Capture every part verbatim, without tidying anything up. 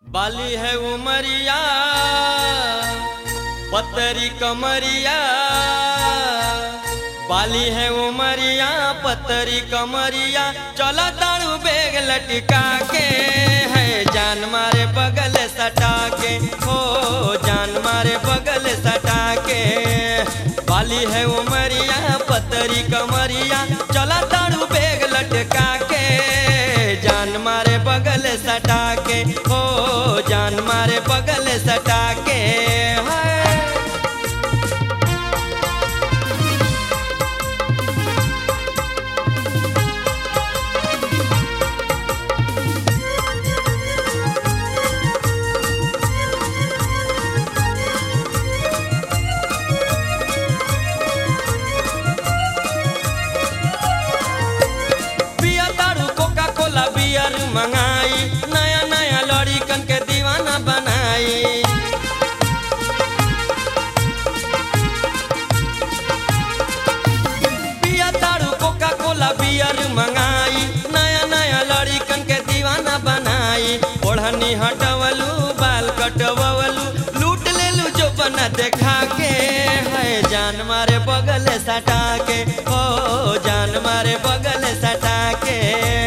बाली है उमरिया पतरी कमरिया, बाली है उमरिया पतरी कमरिया, चला ताड़ू बेग लटका के है जान मारे बगल सटा के, हो जान मारे बगल सटा के। बाली है उमरिया पतरी कमरिया, चला ताड़ू बेग लटका के जान मारे बगल सटा के, हो जान मारे बगल सटा के। मंगाई नया नया लड़िकन के दीवाना बनाई, पिया तारू कोका कोला बियर मंगाई नया नया लड़िकन के दीवाना बनाई। ओढ़नी हटवलू बाल कटवलू लूट लेलू जो बना देखा के है जान मारे बगल सटा के, हो जान मारे बगल सटा के।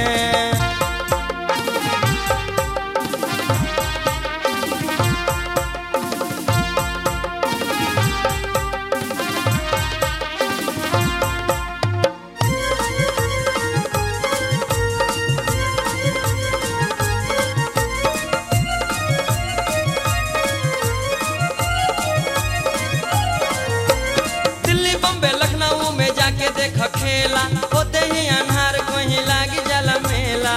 देख खेला होते ही अन्हार कहीं लागी जला मेला,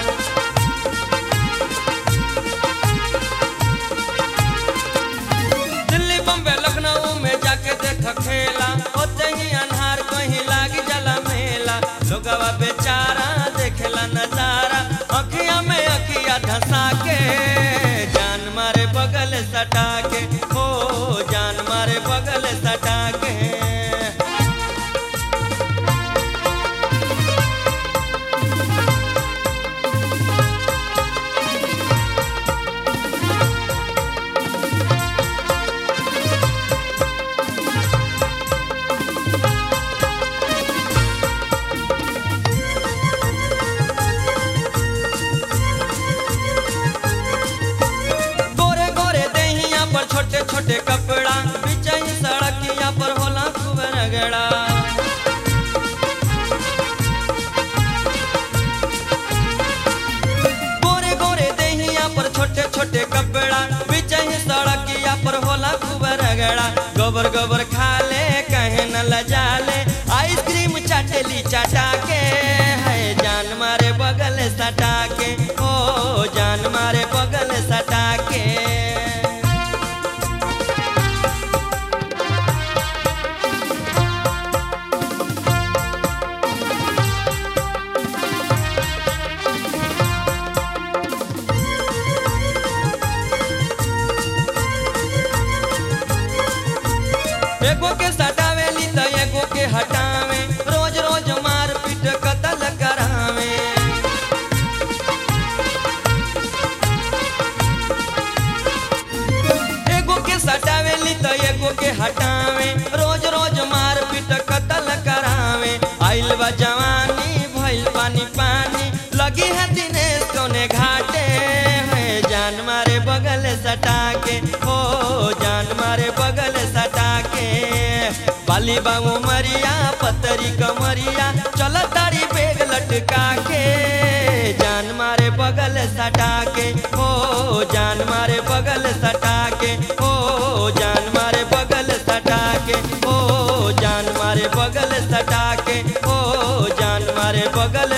दिल्ली बम्बे लखनऊ में जाके देख खेला होते ही अन्हार कहीं लागी जला मेला। लोगवा बेचारा देखेला नजारा अखिया में अखिया धंसा के जान मारे बगल सटा के, हो जान मारे बगल सटा के। छोटे छोटे कपड़ा बिचाई सड़किया पर होला खूब रगड़ा, गोरे गोरे देहिया पर छोटे छोटे कपड़ा बिचाई सड़किया पर होला खूब रगड़ा। गोबर गोबर खा ले कहे न लजा ले, आइसक्रीम चाटेली चाटा के है जान मारे बगल सटा के, हो जान मारे बगल सटा के। एगो के सटावेली तो एगो के हटावे, रोज रोज मार पीट कतल करावे। एगो के सटावेली तो एगो के हटावे, रोज रोज मार पीट कतल करावे। आइल बा जवानी भइल पानी पानी, लगी है दिनेश कोने घाटे है जान मारे बगल सटा के, हो जान मारे बगल सटा के। बाली बाबू मरिया पतरी कमरिया, चल तारी बेग लटका के जान मारे बगल सटा के, हो जान मारे बगल सटा के, हो जान मारे बगल सटा के, हो जान मारे बगल सटा के, हो जान मारे बगल